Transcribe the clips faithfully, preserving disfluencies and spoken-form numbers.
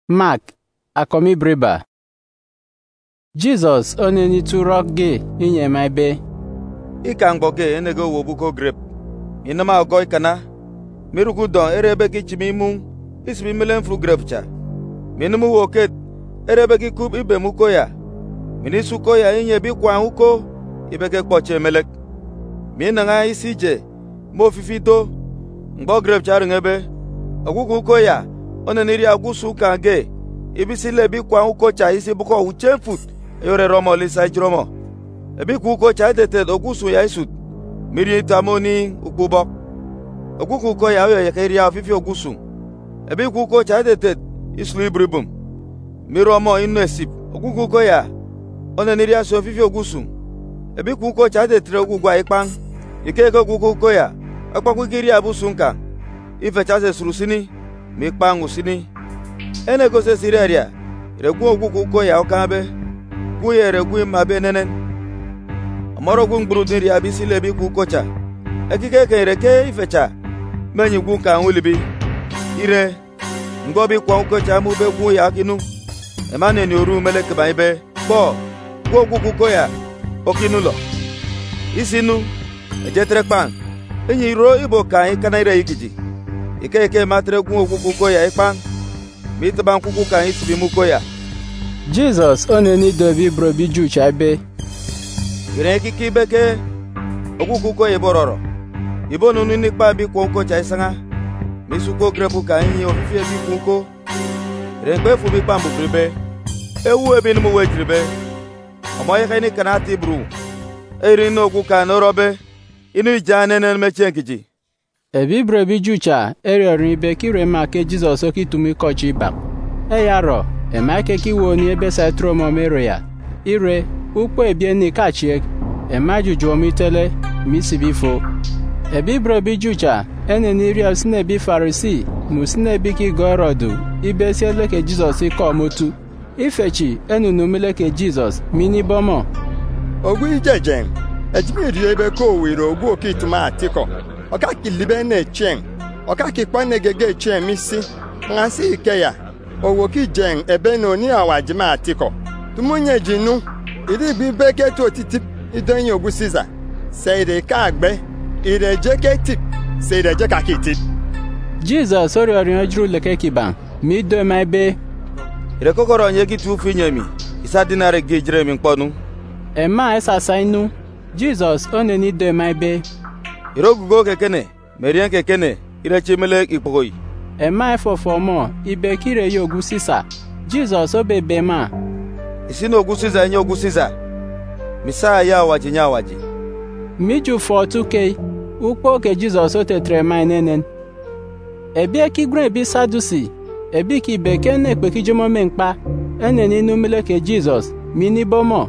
Mark akomi briba Jesus oneni turok ge inye maibe ikangbo ge enego wobuko grep inama ogoy kana miruku don erebe ki chimimu isbi milen fru grepcha minumu woket erebe ki kub ibe mukoya minisu koya inye bi kwa huko ibeke kpoche melek minanga isije mo fifido ngbo grepcha ngebe ogugu koya oneniri agusu kage ibisile bi kwa huko cha isi buko uchefut yore romo lisa jromo ebi kuko cha tete ogusu ya isut miri tamoni ukubok oguku ko ya yo yakiri afifi ogusu ebi kuko cha tete islu ibribum miromo inesip oguku ko ya oneniri aso afifi ogusu ebi kuko cha tete ogugwa ipan ikeke oguku ko ya akpaku kiri abusunka ife cha se surusini mi kpangu sini ene ko se sireria regu ogugu ko ya okabe ku ye regu mabe nenen amaro gu ngburu ya bisile bi ku kocha ekike ke reke ifecha menyi gu ka nwulibi ire ngobi kwa kocha mu be gu ya kinu emane ni oru melek ba ibe bo gu ogugu ko ya okinulo isinu ejetre pan enyi ro ibo ka ikana ire ikiji ikeke matre gu ogugu ko ya ipan mitban kuku ka isibi muko ya Jesus oneni dobi brobi jucha be ire kiki beke ogugu ko ye bororo ibo nunu nipa bi ko ko cha isanga misuko grepu ka yin ofifi bi kuko ire gbe fu bi pambu pribe ewu ebi ni mu wejribe omo ye kani kanati bru eri no ogu ka no robe inu jane nen mechenkiji ebi brobi jucha eriorin ibe kire make Jesus okitumi kochi bak eyaro emake kiwoni ebe satromo meroya ire ukpo ebieni kachie emajuju omitele misibifo ebi brobi jucha eneni ria sinebi farisi musinebi ki gorodu ibe sieleke Jesus ikomotu ifechi enunu meleke Jesus mini bomo ogu ijejen ejimiri ebe ko wiro ogu okituma atiko oka kilibe na chen oka kikwa negege chen misi ngasi ikeya owo ki jen ebe no ni awajima atiko tumunye jinu iri bi beke to titip idonye ogu siza seire ka agbe ire jeke tip seire jeka kitip Jesus ori ori ojuru leke kiban mi do maibe ire kokoro nye ki tu finyemi isa dinare gejre mi nponu ema esa sainu Jesus oneni do maibe irogugo kekene merien kekene ire chimele ikpogoi ema efofomo ibe kire yogu sisa Jesus obebe ma isino ogu sisa enye ogu sisa misa ya waji nya waji miju fortuke ukpo ke Jesus otetre ma nenen ebi ki gre bi sadusi ebi ki bekene pe ki jomo menpa eneni numele ke Jesus mini bomo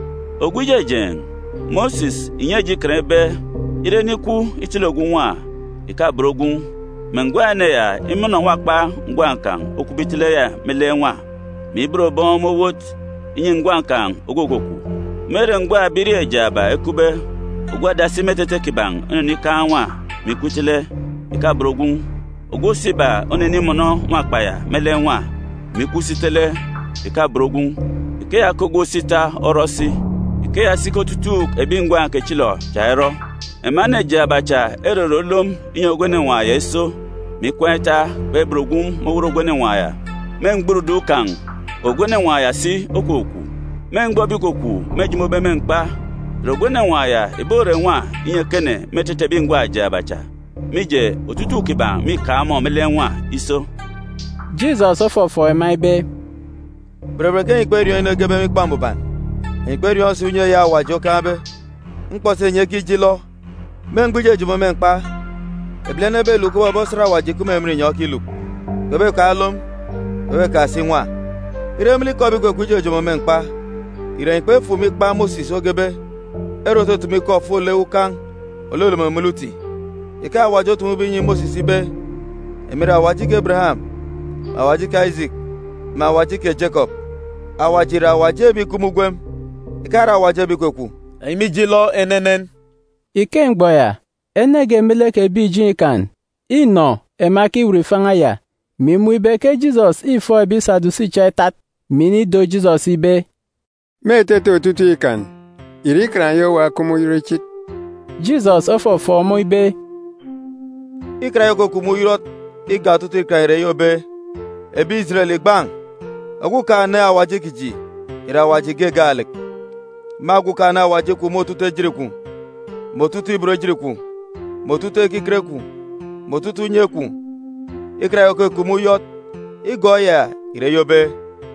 ogujejen Moses inyeji krebe ire niku itilogun wa ikabrogun mengwa ne ya imuna wakpa ngwa nkan okubitile ya melenwa mi bro bon mowot inye ngwa nkan ogogoku mere ngwa biri ejaba ekube ogwa dasi metete kiban oni kanwa mi kutile ikabrogun ogosiba oneni mono wakpa ya melenwa mi kusitele ikabrogun ike ya kogosita orosi ike ya sikotutu ebingwa nke chilo chairo emane jabacha erorolom inye ogwene nwa ya eso mi kweta bebrogum mowuro gwene nwa ya mengburudu kan ogwene nwa ya si okoku mengbo bikoku mejimo be mengpa rogwene nwa ya ibore nwa inye kene metete bingwa jabacha mije otutu kiba mi ka mo melenwa iso Jesus ofofo emaibe brebreke ikperi ene gebe mi kpambuban ikperi osi unye ya wajo kabe nkpose nye kijilo mengbuje jumo menpa eblene be luko wa bosra waji kuma emri nyoki lu bebe ka alom bebe ka sinwa iremli ko bi ko guje jumo menpa ire pe fu mi pa Moses ogebe ero to tumi ko fo lewu kan ololo mamuluti ika wajo tumu bi yin Moses be emira waji ke Abraham awaji ka Isaac ma waji ke Jacob awajira waje bi kumugwem ikara waje bi koku imi jilo enenen ike ngboya enege meleke bi jinkan ino emaki urifanga ya mi mu ibe ke Jizọs ifo ebi Sadusi chetat mini do Jizọs ibe metete otutu ikan iri krayo wa kumu yirichit Jizọs ofo fo mo ibe ikrayo ko kumu yirot iga tutu ikraire yobe ebi Israel gbang ogu ka na awaje kiji ira awaje ge galek magu ka na awaje ku motutu ejiriku motutu ibro ejiriku motutu ekikreku motutu nyeku ikrayo ko kumu yot igoya ire yobe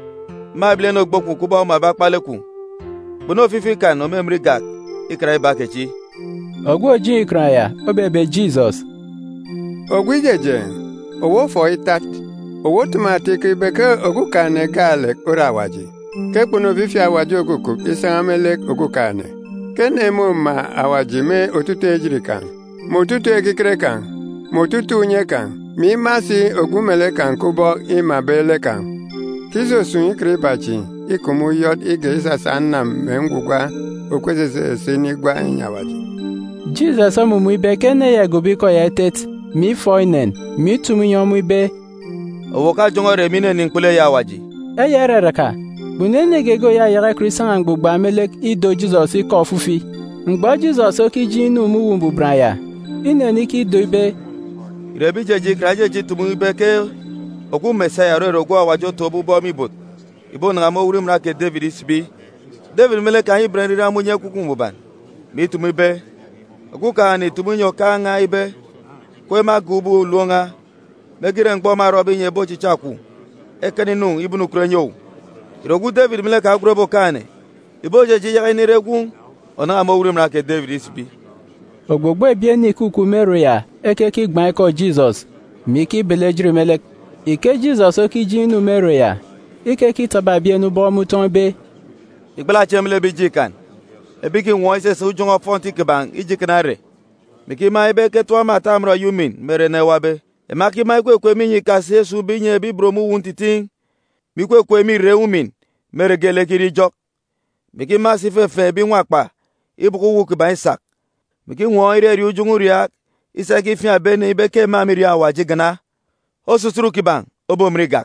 ma bile no gboku kuba ma ba paleku bono fifi kan no memri gak ikrayo ba kechi ogu oji ikraya obebe Jizọs ogwi jeje owo fo itat owo tumati ke beke ogu kane gale orawaji ke bono fifi awaji okuku isangamele ogu kane kene mo ma awaji me otutu ejirikan motutu ekikre kan motutu nye kan mi masi ogu mele kan kubo ima bele kan kizo sun ikri bachi ikumu yod ige isa sanam mengugwa okwezeze senigwa nyawaji Jizọs ọmụmụ ibe kene ya gobiko ya etet mi foinen mi tumunyomu ibe owoka jongore mine ninkule ya waji eyere ka bunene gego ya yara krisan angbugba melek ido Jizọs ike ofufi mgbe Jizọs okiji inu muwumbu braya ineni ki ido ibe irebi jeji kraje ji tumu ibe ke ogu mesaya ro rogo awajo to bu bo mi bot ibo na mo wurim na ke David isbi David melek an ibran ra munye kuku muban mi tumu ibe ogu ka ni tumu nyo ka nga ibe kwe ma gubu luonga megire ngbo ma robi nye bo chichaku ekeni nu ibunu krenyo irogu David melek agrobo kane ibo jeji ya ni regu ona mo wurim na ke David isbi ogbogbo ebie ni kuku meru ya ekeki gban iko Jizọs miki belejiri melek ike Jizọs okiji inu meru ya ikeki taba bie nu bo muton be igbala chemle bi jikan ebiki won ise su jongo fonti keban ijikanare miki ma ebe ke to ma tamro yumin mere ne wabe e maki ma kwe kwe minyi kase su binye bi bromu wuntitin mi kwe kwe mi reumin mere gele kiri jok miki ma sife fe bi nwapa ibuku wu keban sak miki won ire ri ujunguria isa ki fi abene ibe ke ma miri awaji gana osusuru kiban obomriga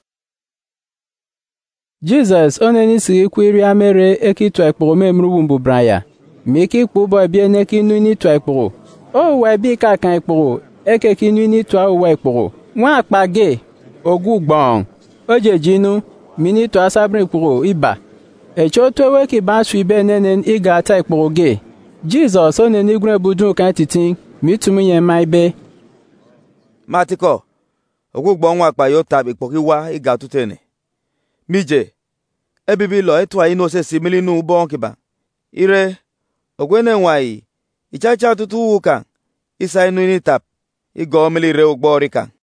Jizọs oneni siri kwiri amere ekitu ekporo memru wumbu braya miki kpubo ebie neki nuni tu ekporo o we bi ka kan ekporo ekeki nuni tu o we ekporo nwa apage ogu gbon ojejinu mini tu asabrin ekporo iba echo to we ki ba su ibe nenen iga ata ekporo ge Jizọs oneni gure budun kan titin mitumu yen maibe matiko ogu gbon nwa pa yo tabi poki wa iga tutene mije ebibi lo etu ayi no se simili nu bon kiba ire ogwene nwai ichacha tutu uka isa inu ni tap igo mili re ogbori kan